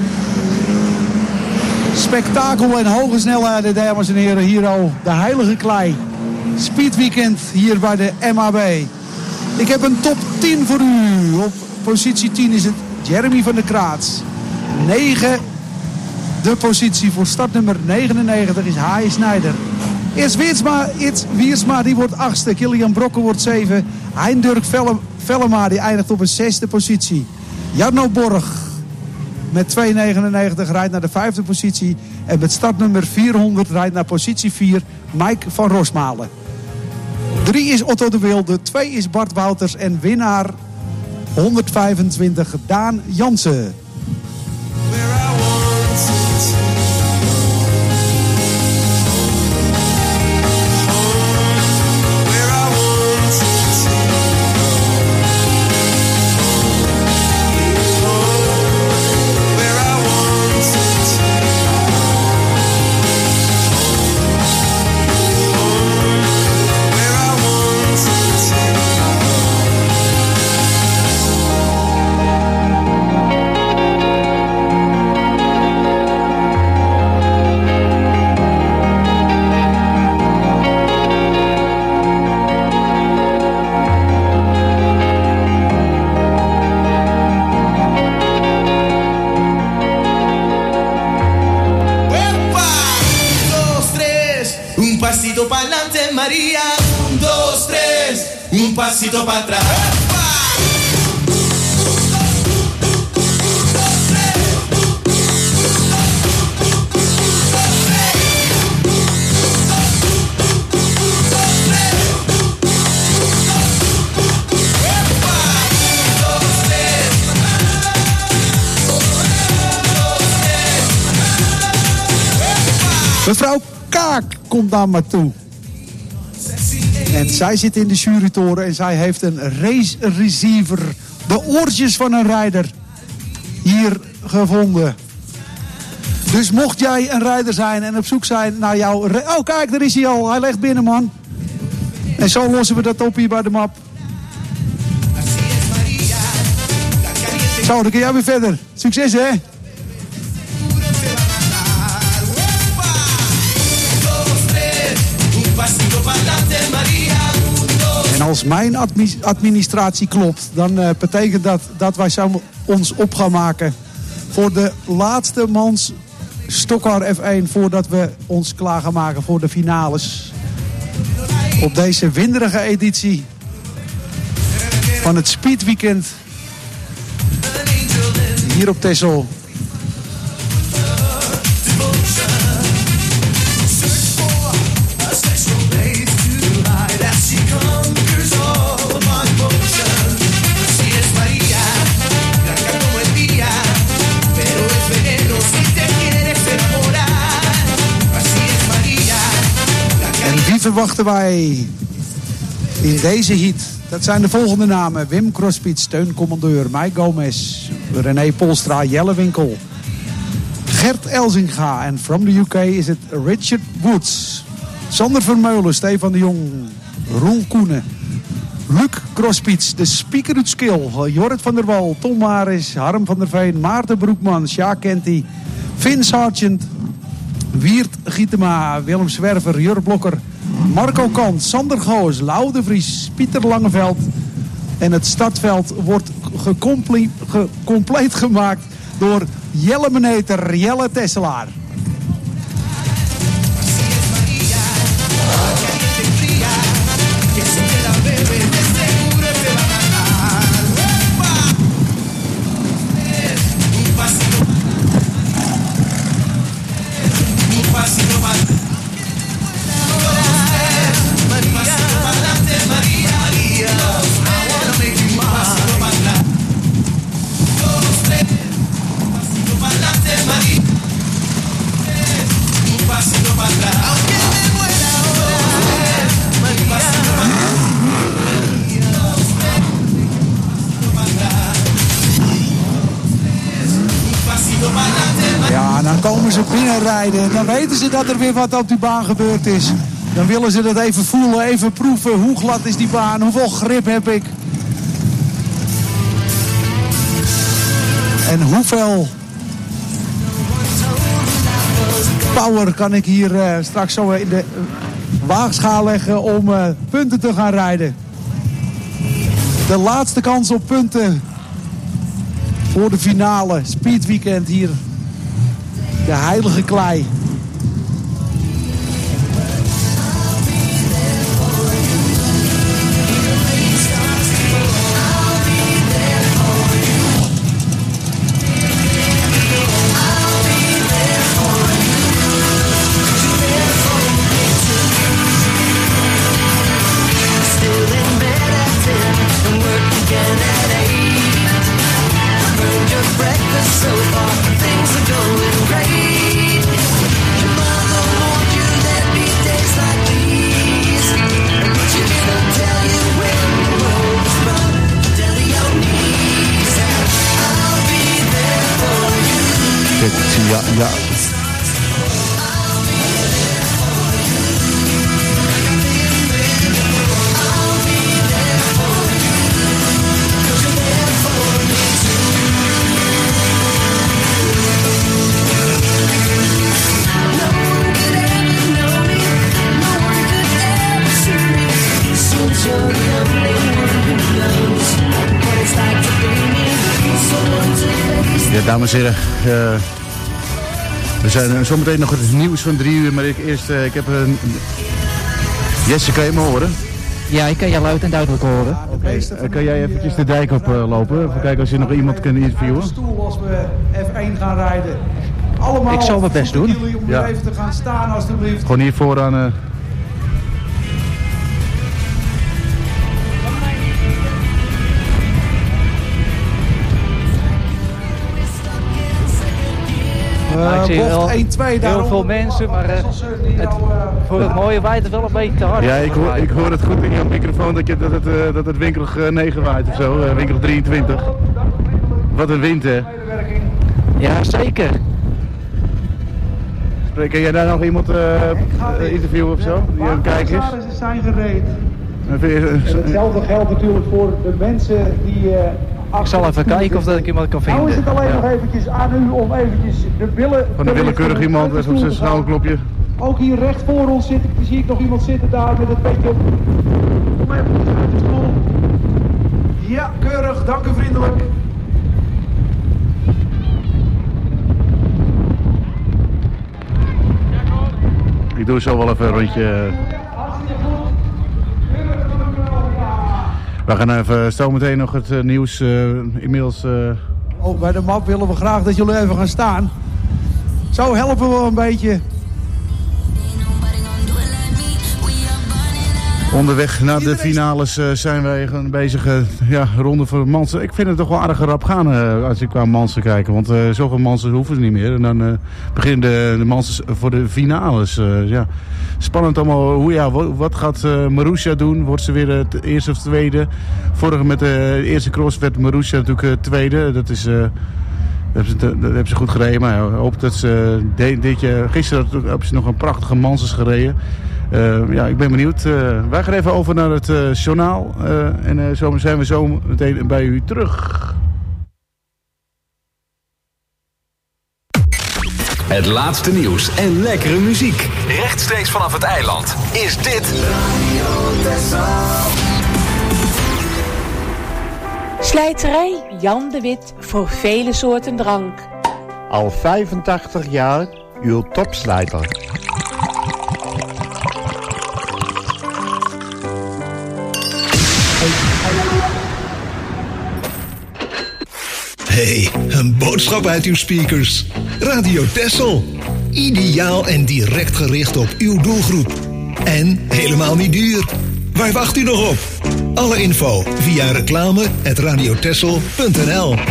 Spektakel en hoge snelheden, dames en heren. Hier al de heilige klei. Speedweekend hier bij de M A B. Ik heb een top tien voor u. Op positie tien is het Jeremy van der Kraats. negen. De positie voor startnummer negenennegentig is Haaien Snijder. Eerst Wiersma, Eerst Wiersma die wordt achtste. Kilian Brokken wordt zeven. Heindirk Vellema die eindigt op een zesde positie. Jarno Borg met twee negenennegentig rijdt naar de vijfde positie. En met startnummer vierhonderd rijdt naar positie vier Mike van Rosmalen. drie is Otto de Wilde. twee is Bart Wouters. En winnaar honderdvijfentwintig Daan Jansen. Pasito para atrás. Mevrouw Kaak komt daar maar toe. En zij zit in de jurytoren en zij heeft een race receiver. De oortjes van een rijder hier gevonden. Dus mocht jij een rijder zijn en op zoek zijn naar jouw... Oh kijk, daar is hij al. Hij legt binnen, man. En zo lossen we dat op hier bij de map. Zo, dan kun jij weer verder. Succes, hè? En als mijn admi- administratie klopt, dan uh, betekent dat dat wij zo ons op gaan maken voor de laatste mans Stockcar F één voordat we ons klaar gaan maken voor de finales. Op deze winderige editie van het Speedweekend hier op Texel. Verwachten wij in deze heat. Dat zijn de volgende namen: Wim Crosspiet, steuncommandeur, Mike Gomez, René Polstra, Jelle Winkel, Gert Elzinga en from the U K is het Richard Woods, Sander Vermeulen, Stefan de Jong, Roel Koenen, Luc Crosspiets, de Speaker uit Skill, Jorrit van der Wal, Tom Maris, Harm van der Veen, Maarten Broekman, Sjaak Kenty, Vin Sargent, Wiert Gietema, Willem Zwerver, Jur Blokker, Marco Kant, Sander Goos, Lau de Vries, Pieter Langeveld. En het startveld wordt gecomple- ge- compleet gemaakt door Jelle Meneter, Jelle Tesselaar. Ja, dan komen ze binnenrijden en dan weten ze dat er weer wat op die baan gebeurd is. Dan willen ze dat even voelen, even proeven. Hoe glad is die baan? Hoeveel grip heb ik? En hoeveel power kan ik hier uh, straks zo in de waagschaal leggen om uh, punten te gaan rijden? De laatste kans op punten voor de finale Speedweekend hier. De heilige klei. Ja, ja. Ja, dames en heren, uh, we zijn uh, zometeen nog het nieuws van drie uur, maar ik, eerst, uh, ik heb een... Jesse, kan je me horen? Ja, ik kan je luid en duidelijk horen. Oké, okay. uh, kan jij eventjes de dijk op uh, lopen? Even kijken als je nog iemand kunt interviewen. Stoel als we F één gaan rijden. Allemaal ik zal mijn best doen. Jullie om ja. even te gaan staan alstublieft. Gewoon hier vooraan... Uh... Uh, ik zie wel één twee heel veel mensen, maar uh, het, voor het mooie waait het wel een beetje te hard. Ja, ik hoor, ik hoor het goed in jouw microfoon dat, je, dat, het, uh, dat het winkelig uh, negen waait of zo, uh, winkelig drieëntwintig. Wat een wind, hè? Ja, zeker. Kun jij daar nog iemand uh, uh, interviewen of zo? Die aan het kijken is? Ze zijn gereed. En hetzelfde geldt natuurlijk voor de mensen die... Uh, ik zal even kijken of dat ik iemand kan vinden. Nou is het alleen ja. nog eventjes aan u om eventjes de billen... Van de willekeurig iemand, even op zijn schouderklopje. Ook hier recht voor ons zit, zie ik nog iemand zitten daar met het petje op. Kom even uit de stoel. Ja, keurig, dank u vriendelijk. Ik doe zo wel even een rondje. We gaan even zo meteen nog het uh, nieuws uh, inmiddels... Uh... Oh, bij de map willen we graag dat jullie even gaan staan. Zo helpen we een beetje. Onderweg naar de finales uh, zijn wij bezig. Uh, ja, ronde voor Mansen. Ik vind het toch wel aardig rap gaan uh, als ik qua Mansen kijken. Want uh, zoveel Mansen hoeven ze niet meer. En dan uh, beginnen de, de Mansen voor de finales. Uh, ja. Spannend allemaal. Hoe, ja, wat, wat gaat uh, Marussia doen? Wordt ze weer uh, de eerste of tweede? Vorige met de eerste cross werd Marussia natuurlijk uh, tweede. Dat is... Uh, Dat hebben, ze, dat hebben ze goed gereden, maar ik hoop dat ze de, dit jaar... Gisteren hebben ze nog een prachtige Manses gereden. Uh, ja, ik ben benieuwd. Uh, wij gaan even over naar het uh, journaal. Uh, en uh, zo zijn we zo meteen bij u terug. Het laatste nieuws en lekkere muziek. Rechtstreeks vanaf het eiland. Is dit... Slijterij Jan de Wit voor vele soorten drank. Al vijfentachtig jaar uw topslijter. Hey, een boodschap uit uw speakers. Radio Texel. Ideaal en direct gericht op uw doelgroep. En helemaal niet duur. Waar wacht u nog op? Alle info via reclame at radiotexel punt n l.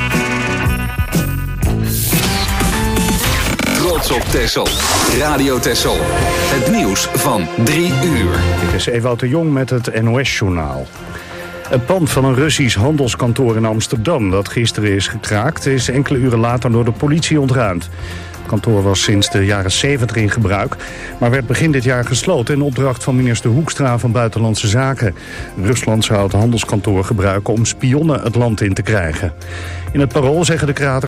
Trots op Texel. Radio Texel. Het nieuws van drie uur. Dit is Ewout de Jong met het N O S-journaal. Het pand van een Russisch handelskantoor in Amsterdam dat gisteren is gekraakt, is enkele uren later door de politie ontruimd. Het kantoor was sinds de jaren zeventig in gebruik, maar werd begin dit jaar gesloten in opdracht van minister Hoekstra van Buitenlandse Zaken. Rusland zou het handelskantoor gebruiken om spionnen het land in te krijgen. In het Parool zeggen de kraters